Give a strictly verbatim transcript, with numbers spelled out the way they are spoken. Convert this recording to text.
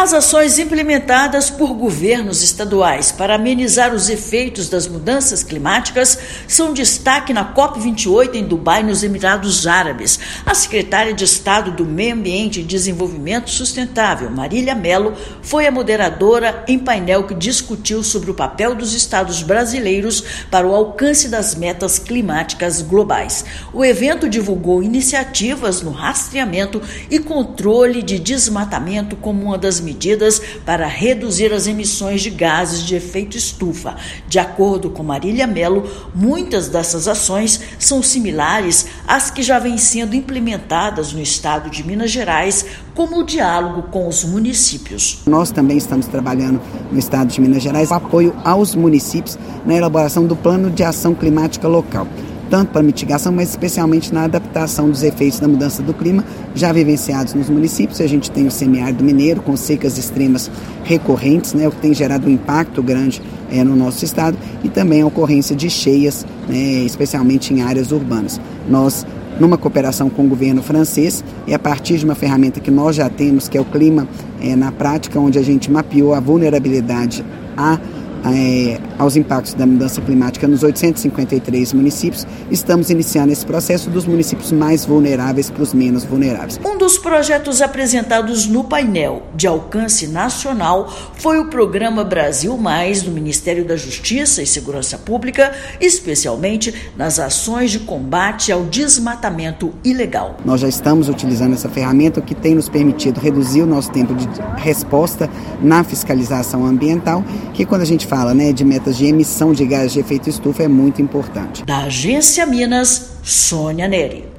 As ações implementadas por governos estaduais para amenizar os efeitos das mudanças climáticas são destaque na COP vinte e oito em Dubai, nos Emirados Árabes. A secretária de Estado do Meio Ambiente e Desenvolvimento Sustentável, Marília Mello, foi a moderadora em painel que discutiu sobre o papel dos estados brasileiros para o alcance das metas climáticas globais. O evento divulgou iniciativas no rastreamento e controle de desmatamento como uma das medidas para reduzir as emissões de gases de efeito estufa. De acordo com Marília Mello, muitas dessas ações são similares às que já vêm sendo implementadas no estado de Minas Gerais, como o diálogo com os municípios. Nós também estamos trabalhando no estado de Minas Gerais o apoio aos municípios na elaboração do plano de ação climática local, tanto para mitigação, mas especialmente na adaptação dos efeitos da mudança do clima já vivenciados nos municípios. A gente tem o semiárido mineiro com secas extremas recorrentes, né, o que tem gerado um impacto grande é, no nosso estado, e também a ocorrência de cheias, né, especialmente em áreas urbanas. Nós, numa cooperação com o governo francês, e a partir de uma ferramenta que nós já temos, que é o Clima é, na Prática, onde a gente mapeou a vulnerabilidade a É, aos impactos da mudança climática nos oitocentos e cinquenta e três municípios, estamos iniciando esse processo dos municípios mais vulneráveis para os menos vulneráveis. Um dos projetos apresentados no painel de alcance nacional foi o Programa Brasil Mais, do Ministério da Justiça e Segurança Pública, especialmente nas ações de combate ao desmatamento ilegal. Nós já estamos utilizando essa ferramenta, o que tem nos permitido reduzir o nosso tempo de resposta na fiscalização ambiental, que quando a gente fala, né, de metas de emissão de gases de efeito estufa é muito importante. Da Agência Minas, Sônia Neri.